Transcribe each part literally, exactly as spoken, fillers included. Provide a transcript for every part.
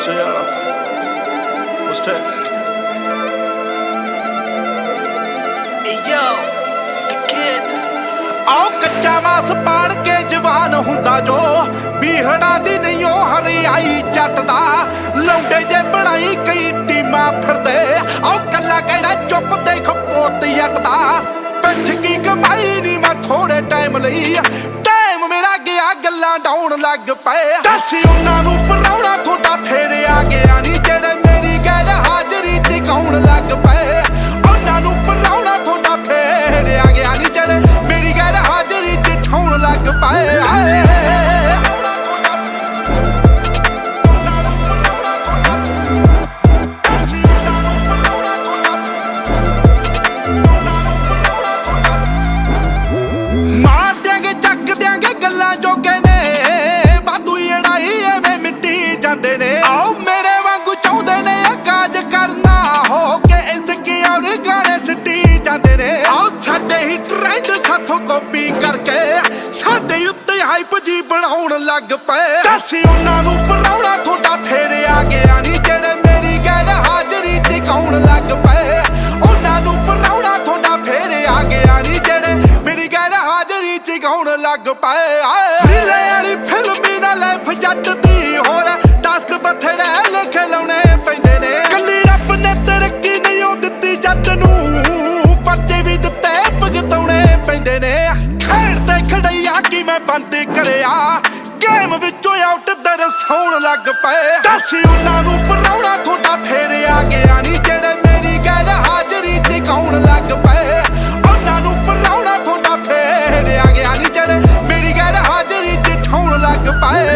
ਗੁੱਸੇ ਵਾਲਾ ਗੁੱਸੇ ਯੋ ਆਓ ਕੱਚਾ ਮਾਸ ਪਾੜ ਕੇ ਜਵਾਨ ਹੁੰਦਾ ਜੋ ਬੀਹੜਾਂ ਦੀ ਨਹੀਂ ਉਹ ਹਰਿਆਈ ਜੱਟ ਦਾ ਲੌਂਡੇ ਜੇ ਬਣਾਈ ਕਈ ਟੀਮਾਂ ਫਿਰਦੇ ਆਓ ਕੱਲਾ ਕਿਹੜਾ ਚੁੱਪ ਦੇਖ ਪੋਤ ਜੱਟ ਦਾ ਪਿੱਠ ਕੀ ਕਮਾਈ ਨਹੀਂ ਮੈਂ ਥੋੜੇ ਟਾਈਮ ਲਈ ਟਾਈਮ ਮੇਰਾ ਗਿਆ ਗੱਲਾਂ ਡਾਉਣ ਲੱਗ ਪਏ ਦੱਸੀ ਉਹਨਾਂ ਨੂੰ ਪਰਾਉਣਾ ਤੁਹਾਡਾ ਫੇਰ ਆ ਗਿਆ ਨਹੀਂ ਜਿਹੜੇ ਮੇਰੀ ਗੈਰ ਹਾਜ਼ਰੀ ਤੇ ਕੌਣ ਲੱਗ ਪਏ ਉਹਨਾਂ ਨੂੰ ਪਰਾਉਣਾ ਤੁਹਾਡਾ ਫੇਰ ਆ ਗਿਆ ਨਹੀਂ ਜਿਹੜੇ ਮੇਰੀ ਗੈਰ ਹਾਜ਼ਰੀ ਤੇ ਠਾਉਣ ਲੱਗ ਪਏ ਕਾਪੀ ਕਰਕੇ ਸਾਡੇ ਉੱਤੇ ਹਾਈਪ ਜੀ ਬਣਾਉਣ ਲੱਗ ਪਏ ਦੱਸੀ ਉਹਨਾਂ ਨੂੰ ਪਰਾਉਣਾ ਤੁਹਾਡਾ ਫੇਰ ਆ ਗਿਆ ਨਹੀਂ ਜਿਹੜੇ ਮੇਰੀ ਗੈਰ ਹਾਜ਼ਰੀ ਤੇ ਕੌਣ ਲੱਗ ਪਏ ਉਹਨਾਂ ਨੂੰ ਪਰਾਉਣਾ ਤੁਹਾਡਾ ਫੇਰ ਆ ਗਿਆ ਨਹੀਂ ਜਿਹੜੇ ਮੇਰੀ ਗੈਰ ਹਾਜ਼ਰੀ ਤੇ ਕੌਣ ਲੱਗ ਪਏ ਰੀਲੇ ਵਾਲੀ ਫਿਲਮੀ ਨਾ ਲਾਈਫ ਜੱਟ ਦੀ ਹੋਰ ਟਾਸਕ ਬਥੇਰੇ ਲਿਖ ਲਾਉਣੇ ਪੈਂਦੇ ਨੇ ਕੱਲੀ ਰੱਬ ਨੇ ਤਰੱਕੀ ਨਹੀਂ ਉਹ ਦਿੱਤੀ ਜੱਟ ਨੂੰ ਪਰਚੇ ਵੀ ਦਿੱਤੇ ਭੁਗਤਾਉਣੇ ਪੈਂਦੇ ਨੇ ਕੀ ਮੈਂ ਬੰਦ ਕਰਿਆ ਗੇਮ ਵਿੱਚੋਂ ਆਊਟ ਦਰਸਾਉਣ ਲੱਗ ਪਏ ਦੱਸੀ ਉਹਨਾਂ ਨੂੰ ਪਰਾਉਣਾ ਤੁਹਾਡਾ ਫੇਰ ਆ ਗਿਆ ਨਹੀਂ ਜਿਹੜੇ ਮੇਰੀ ਗੈਰ ਹਾਜ਼ਰੀ ਤੇ ਕੌਣ ਲੱਗ ਪਏ ਉਹਨਾਂ ਨੂੰ ਪਰਾਉਣਾ ਤੁਹਾਡਾ ਫੇਰ ਆ ਗਿਆ ਨਹੀਂ ਜਿਹੜੇ ਮੇਰੀ ਗੈਰ ਹਾਜ਼ਰੀ ਤੇ ਠਾਉਣ ਲੱਗ ਪਏ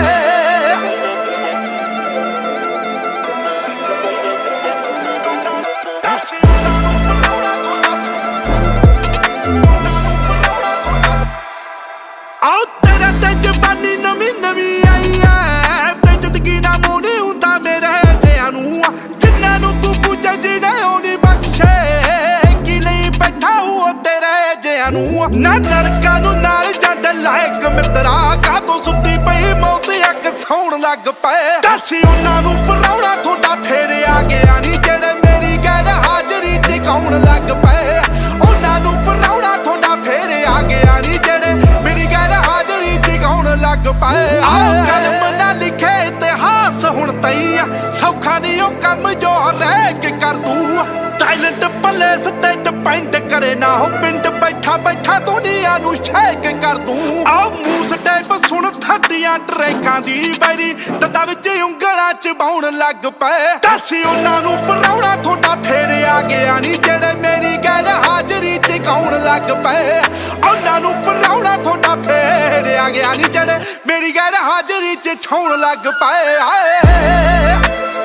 ਆਉ ਤੇਰੇ ਤੇ ਜਵਾਨੀ ਨਵੀਂ ਨਵੀਂ ਆਈ ਐ ਤੇ ਜ਼ਿੰਦਗੀ ਨਾ ਮੋਣੀ ਹੁੰਦਾ ਮੇਰੇ ਦਿਆਂ ਨੂੰ ਜਿੰਨਾਂ ਨੂੰ ਤੂੰ ਪੁੱਛੇ ਜਿਹਨੇ ਉਹ ਨਹੀਂ ਬਖਸ਼ੇ ਕੀ ਲਈ ਬੈਠਾ ਉਹ ਤੇਰੇ ਜਿਆਂ ਨੂੰ ਨਾ ਨਰਕਾਂ ਨੂੰ ਨਾਲ ਜਦ ਲਾਇਕ ਮਿੱਤਰਾ ਕਾਹਤੋਂ ਸੁੱਤੀ ਪਈ ਮੌਤ ਅੱਗ ਸੌਣ ਲੱਗ ਪਏ ਦੱਸੀ ਉਹਨਾਂ ਨੂੰ ਪਰਾਉਣਾ ਤੁਹਾਡਾ ਫੇਰ ਆ ਗਿਆ ਨਹੀਂ ਜਿਹੜੇ ਮੇਰੀ ਗੈਰ ਹਾਜ਼ਰੀ ਤੇ ਕੌਣ ਲੱਗ ਪਏ ਉਹਨਾਂ ਨੂੰ ਪਰਾਉਣਾ ਤੁਹਾਡਾ ਫੇਰ ਆ ਗਿਆ ਨਹੀਂ ਜਿਹੜੇ ਮੇਰੀ ਗੈਰ ਹਾਜ਼ਰੀ ਤੇ ਕੌਣ ਲੱਗ ਪਏ ਆਓ ਕਲਮ ਨਾ ਲਿਖੇ ਇਤਿਹਾਸ ਹੁਣ ਤਈ ਸੌਖਾ ਨਹੀਂ ਉਹ ਕੰਮ ਜੋ ਰਹਿ ਕੇ ਕਰ ਦੂੰ ਟੈਲੈਂਟ ਪਲੇਸ ਤੇ ਡਿਪੈਂਡ ਕਰੇ ਨਾ ਹੋ ਪਿੰਡ ਬੈਠਾ ਬੈਠਾ ਦੁਨੀਆ ਨੂੰ ਸ਼ੇਕ ਕਰ ਦੂੰ ਆਓ ਮੂਸ ਟੈਪ ਸੁਣ ਥੱਡੀਆਂ ਟਰੈਕਾਂ ਦੀ ਬੈਰੀ ਦੰਦਾਂ ਵਿੱਚ ਉਂਗਲਾਂ ਚ ਬਾਉਣ ਲੱਗ ਪਏ ਦੱਸੀ ਉਹਨਾਂ ਨੂੰ ਪਰਾਉਣਾ ਤੁਹਾਡਾ ਫੇਰ ਆ ਗਿਆ ਨਹੀਂ ਜਿਹੜੇ ਮੇਰੀ ਗੈਰ ਹਾਜ਼ਰੀ ਤੇ ਕੌਣ ਲੱਗ ਪਏ ਉਹਨਾਂ ਨੂੰ ਪਰਾਉਣਾ ਤੁਹਾਡਾ ਫੇਰ ਆ ਗਿਆ ਨਹੀਂ ਜਿਹੜੇ ਮੇਰੀ ਗੈਰ ਹਾਜ਼ਰੀ ਚ ਠਾਉਣ ਲੱਗ ਪਏ